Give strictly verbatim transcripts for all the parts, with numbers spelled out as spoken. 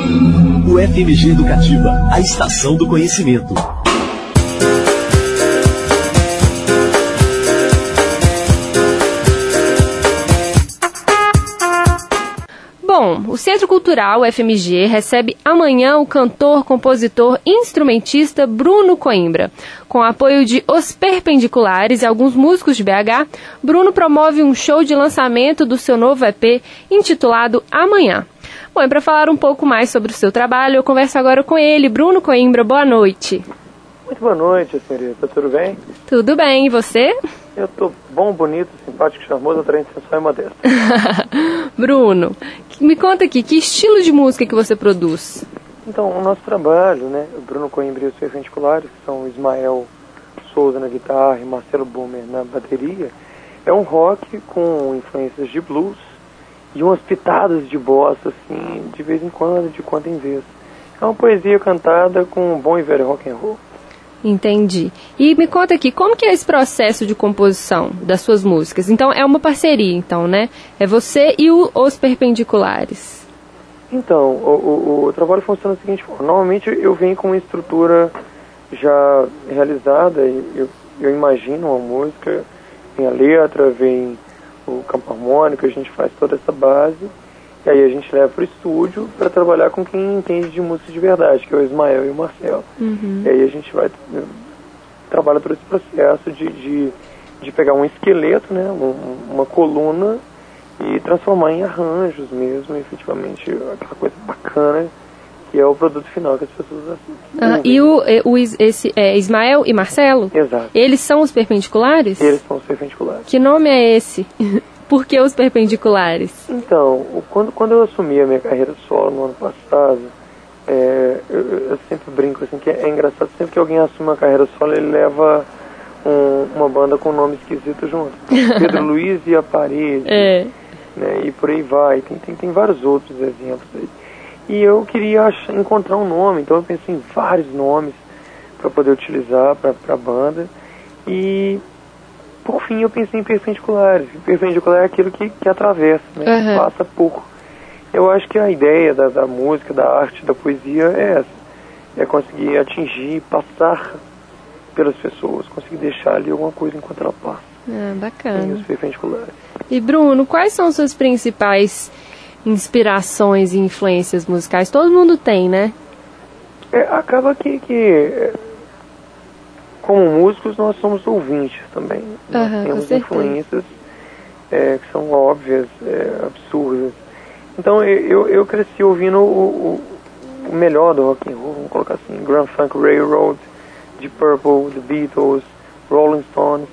O F M G Educativa, a estação do conhecimento. Bom, o Centro Cultural F M G recebe amanhã o cantor, compositor e instrumentista Bruno Coimbra. Com o apoio de Os Perpendiculares e alguns músicos de B H, Bruno promove um show de lançamento do seu novo E P intitulado Amanhã. Bom, e para falar um pouco mais sobre o seu trabalho, eu converso agora com ele. Bruno Coimbra, boa noite. Muito boa noite, senhorita. Tudo bem? Tudo bem, e você? Eu tô bom, bonito, simpático, charmoso, atraente, sensual e modesto. Bruno, me conta aqui, que estilo de música que você produz? Então, o nosso trabalho, né, o Bruno Coimbra e os Perpendiculares, que são Ismael Souza na guitarra e Marcelo Bumer na bateria, é um rock com influências de blues e umas pitadas de bossa, assim, de vez em quando, de quando em vez. É uma poesia cantada com um bom e velho rock and roll. Entendi. E me conta aqui, como que é esse processo de composição das suas músicas? Então, é uma parceria, então, né? É você e o, Os Perpendiculares. Então, o, o, o trabalho funciona da seguinte forma. Normalmente, eu venho com uma estrutura já realizada. Eu, eu imagino uma música, vem a letra, vem o campo harmônico, a gente faz toda essa base. E aí a gente leva para o estúdio para trabalhar com quem entende de música de verdade, que é o Ismael e o Marcelo. Uhum. E aí a gente vai trabalha por esse processo de, de, de pegar um esqueleto, né, um, uma coluna, e transformar em arranjos mesmo, efetivamente, aquela coisa bacana que é o produto final que as pessoas assistem. Ah, e o, o esse, é, Ismael e Marcelo? Exato. Eles são os Perpendiculares? Eles são os Perpendiculares. Que nome é esse? Por que os Perpendiculares? Então, quando, quando eu assumi a minha carreira solo no ano passado, é, eu, eu sempre brinco assim, que é, é engraçado, sempre que alguém assume uma carreira solo, ele leva um, uma banda com nome esquisito junto. Pedro Luiz e a Parede, é. Né, e por aí vai. Tem, tem, tem vários outros exemplos aí. E eu queria achar, encontrar um nome, então eu pensei em vários nomes para poder utilizar para a banda. E por fim, eu pensei em Perpendiculares. Perpendicular é aquilo que, que atravessa, né? Uhum. Que passa por. Eu acho que a ideia da, da música, da arte, da poesia é essa. É conseguir atingir, passar pelas pessoas, conseguir deixar ali alguma coisa enquanto ela passa. Ah, bacana. E os Perpendiculares. E Bruno, quais são suas principais inspirações e influências musicais? Todo mundo tem, né? É, acaba que... que como músicos, nós somos ouvintes também. Uhum, nós temos influências é, que são óbvias, é, absurdas. Então, eu, eu cresci ouvindo o, o, o melhor do rock and roll, vamos colocar assim, Grand Funk Railroad, Deep Purple, The Beatles, Rolling Stones.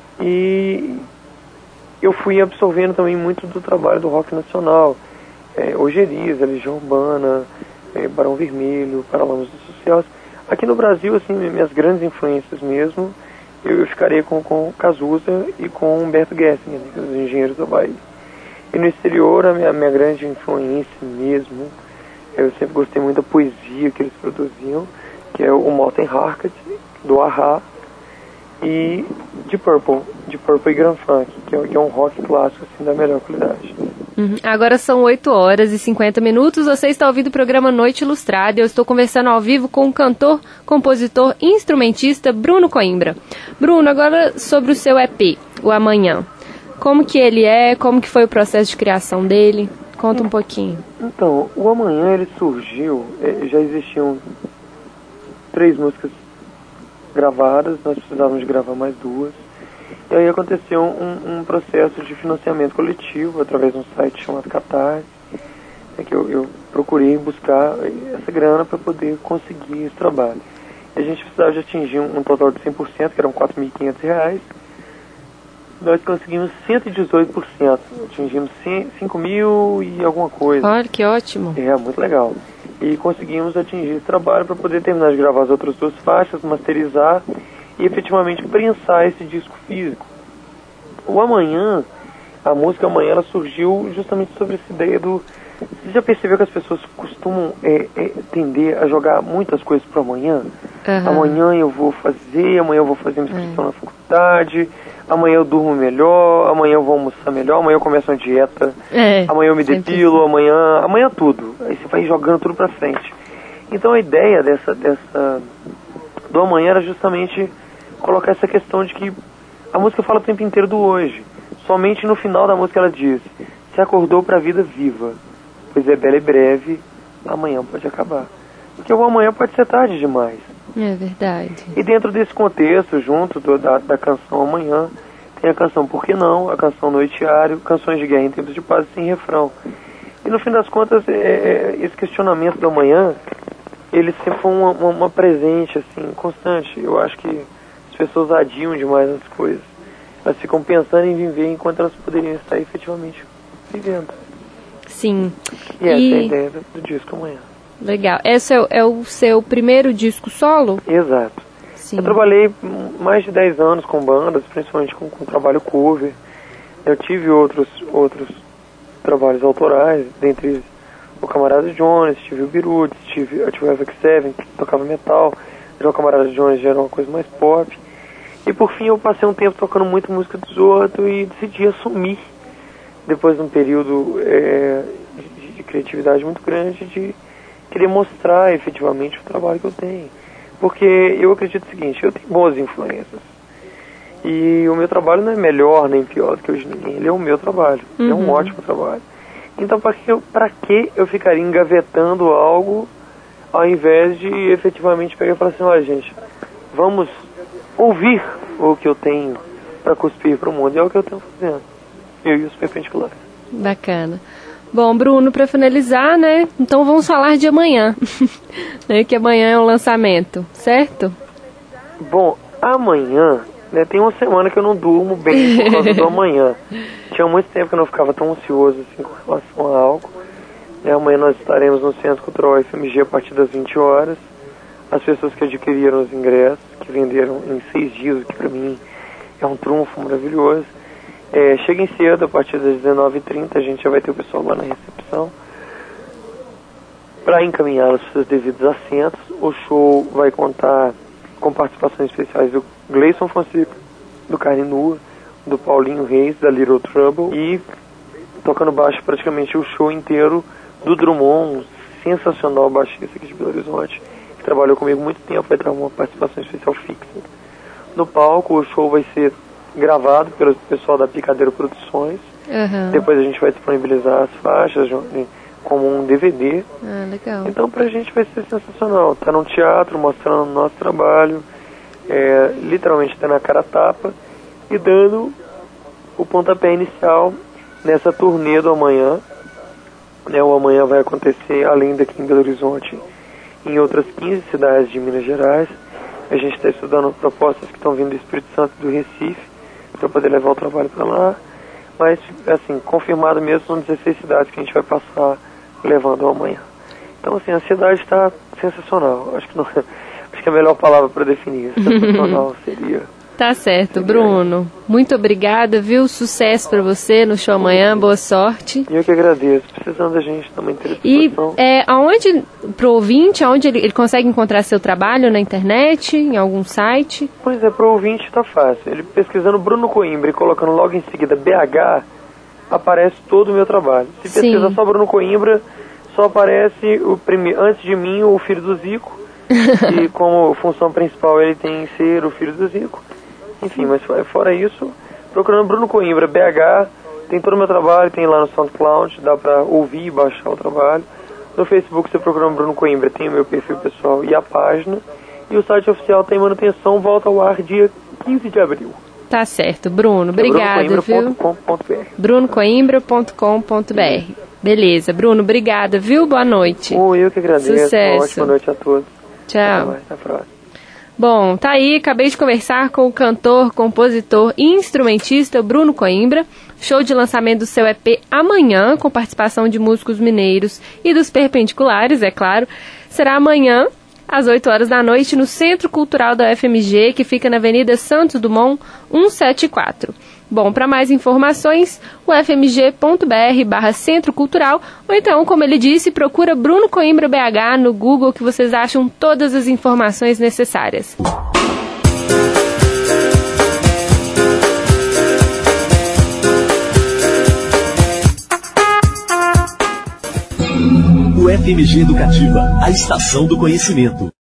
E eu fui absorvendo também muito do trabalho do rock nacional. É, Ojerias, Legião Urbana, é, Barão Vermelho, Paralamas do Sucesso. Aqui no Brasil, assim, minhas grandes influências mesmo, eu, eu ficaria com, com Cazuza e com Humberto Gessinger, né, os engenheiros da Bahia. E no exterior, a minha, minha grande influência mesmo, eu sempre gostei muito da poesia que eles produziam, que é o Morten Harket, do A-ha, e Deep Purple, Deep Purple e Grand Funk, que é, que é um rock clássico assim, da melhor qualidade. Uhum. Agora são oito horas e cinquenta minutos, você está ouvindo o programa Noite Ilustrada e eu estou conversando ao vivo com o cantor, compositor e instrumentista Bruno Coimbra. Bruno, agora sobre o seu E P, o Amanhã. Como que ele é, como que foi o processo de criação dele? Conta um pouquinho. Então, o Amanhã ele surgiu, já existiam três músicas gravadas, nós precisávamos de gravar mais duas. E aí aconteceu um, um processo de financiamento coletivo através de um site chamado Catarse, é que eu, eu procurei buscar essa grana para poder conseguir esse trabalho. E a gente precisava de atingir um, um total de cem por cento, que eram quatro mil e quinhentos reais. Nós conseguimos cento e dezoito por cento, atingimos cinco mil e alguma coisa. Olha, que ótimo. É, muito legal. E conseguimos atingir esse trabalho para poder terminar de gravar as outras duas faixas, masterizar e efetivamente prensar esse disco físico. O Amanhã, a música Amanhã, ela surgiu justamente sobre essa ideia do... Você já percebeu que as pessoas costumam é, é, tender a jogar muitas coisas para amanhã? Uhum. Amanhã eu vou fazer, amanhã eu vou fazer uma inscrição uhum. na faculdade, amanhã eu durmo melhor, amanhã eu vou almoçar melhor, amanhã eu começo uma dieta, é, amanhã eu me depilo, amanhã, amanhã tudo. Aí você vai jogando tudo pra frente. Então a ideia dessa, dessa do amanhã era justamente colocar essa questão de que a música fala o tempo inteiro do hoje. Somente no final da música ela diz: se acordou pra vida viva, pois é bela e breve, amanhã pode acabar. Porque o amanhã pode ser tarde demais. É verdade. E dentro desse contexto, junto do, da, da canção Amanhã, tem a canção Por Que Não, a canção Noitiário, canções de guerra em tempos de paz sem refrão. E no fim das contas, é, é, esse questionamento do amanhã, ele sempre foi uma, uma, uma presente, assim, constante. Eu acho que as pessoas adiam demais as coisas. Elas ficam pensando em viver enquanto elas poderiam estar efetivamente vivendo. Sim. E essa e... é a ideia do, do disco Amanhã. Legal. Esse é o, é o seu primeiro disco solo? Exato. Sim. Eu trabalhei mais de dez anos com bandas, principalmente com, com trabalho cover. Eu tive outros, outros trabalhos autorais, dentre o Camarada Jones, tive o Birutes, tive, eu tive o Avex Seven, que tocava metal. Já o Camarada Jones já era uma coisa mais pop. E por fim eu passei um tempo tocando muito música dos outros e decidi assumir, depois de um período é, de, de criatividade muito grande, de querer mostrar efetivamente o trabalho que eu tenho. Porque eu acredito o seguinte: eu tenho boas influências. E o meu trabalho não é melhor nem pior do que o de ninguém. Ele é o meu trabalho. Uhum. Ele é um ótimo trabalho. Então, para que, eu, pra que eu ficaria engavetando algo ao invés de efetivamente pegar e falar assim: olha, gente, vamos ouvir o que eu tenho para cuspir para o mundo. E é o que eu tenho fazendo. Eu e os perpendiculares. Bacana. Bom, Bruno, para finalizar, né, então vamos falar de amanhã, né, que amanhã é um lançamento, certo? Bom, amanhã, né, tem uma semana que eu não durmo bem por causa do amanhã. Tinha muito tempo que eu não ficava tão ansioso assim com relação a algo. Né, amanhã nós estaremos no Centro Cultural F M G a partir das vinte horas. As pessoas que adquiriram os ingressos, que venderam em seis dias, o que para mim é um trunfo maravilhoso. É, cheguem cedo, a partir das dezenove e trinta a gente já vai ter o pessoal lá na recepção para encaminhá-los para os seus devidos assentos. O show vai contar com participações especiais do Gleison Fonseca, do Carne Nua, do Paulinho Reis, da Little Trouble, e tocando baixo praticamente o show inteiro do Drummond, um sensacional baixista aqui de Belo Horizonte, que trabalhou comigo muito tempo, vai dar uma participação especial fixa. No palco o show vai ser gravado pelo pessoal da Picadeiro Produções. Uhum. Depois a gente vai disponibilizar as faixas como um D V D. Ah, legal. Então pra gente vai ser sensacional. Tá num teatro mostrando o nosso trabalho, é, literalmente tá na cara a tapa e dando o pontapé inicial nessa turnê do amanhã. Né, o amanhã vai acontecer além daqui em Belo Horizonte, em outras quinze cidades de Minas Gerais. A gente está estudando propostas que estão vindo do Espírito Santo e do Recife, para poder levar o trabalho para lá. Mas, assim, confirmado mesmo, são dezesseis cidades que a gente vai passar levando amanhã. Então, assim, a cidade está sensacional. Acho que, não, acho que a melhor palavra para definir sensacional seria... Tá certo, Bruno. Muito obrigada, viu? Sucesso para você no show amanhã, boa sorte. Eu que agradeço. Precisando da gente também ter E é, aonde, pro ouvinte, aonde ele, ele consegue encontrar seu trabalho na internet, em algum site? Pois é, pro ouvinte tá fácil. Ele pesquisando Bruno Coimbra e colocando logo em seguida B H, aparece todo o meu trabalho. Se pesquisar Sim. só Bruno Coimbra, só aparece o prime... antes de mim o filho do Zico. E como função principal ele tem ser o filho do Zico. Enfim, mas fora isso, procurando Bruno Coimbra, B H, tem todo o meu trabalho, tem lá no SoundCloud, dá pra ouvir e baixar o trabalho. No Facebook, você procurando Bruno Coimbra, tem o meu perfil pessoal e a página. E o site oficial tem manutenção, volta ao ar dia quinze de abril. Tá certo, Bruno, obrigada, viu? bruno coimbra ponto com ponto b r. Beleza, Bruno, obrigada, viu? Boa noite. Oh, eu que agradeço. Sucesso. Uma ótima noite a todos. Tchau. Até mais, até a próxima. Bom, tá aí, acabei de conversar com o cantor, compositor e instrumentista Bruno Coimbra. Show de lançamento do seu E P amanhã, com participação de músicos mineiros e dos perpendiculares, é claro. Será amanhã, às oito horas da noite, no Centro Cultural da U F M G, que fica na Avenida Santos Dumont, cento e setenta e quatro. Bom, para mais informações, u f m g ponto b r barra Centro Cultural, ou então, como ele disse, procura Bruno Coimbra B H no Google, que vocês acham todas as informações necessárias. F M G Educativa, a estação do conhecimento.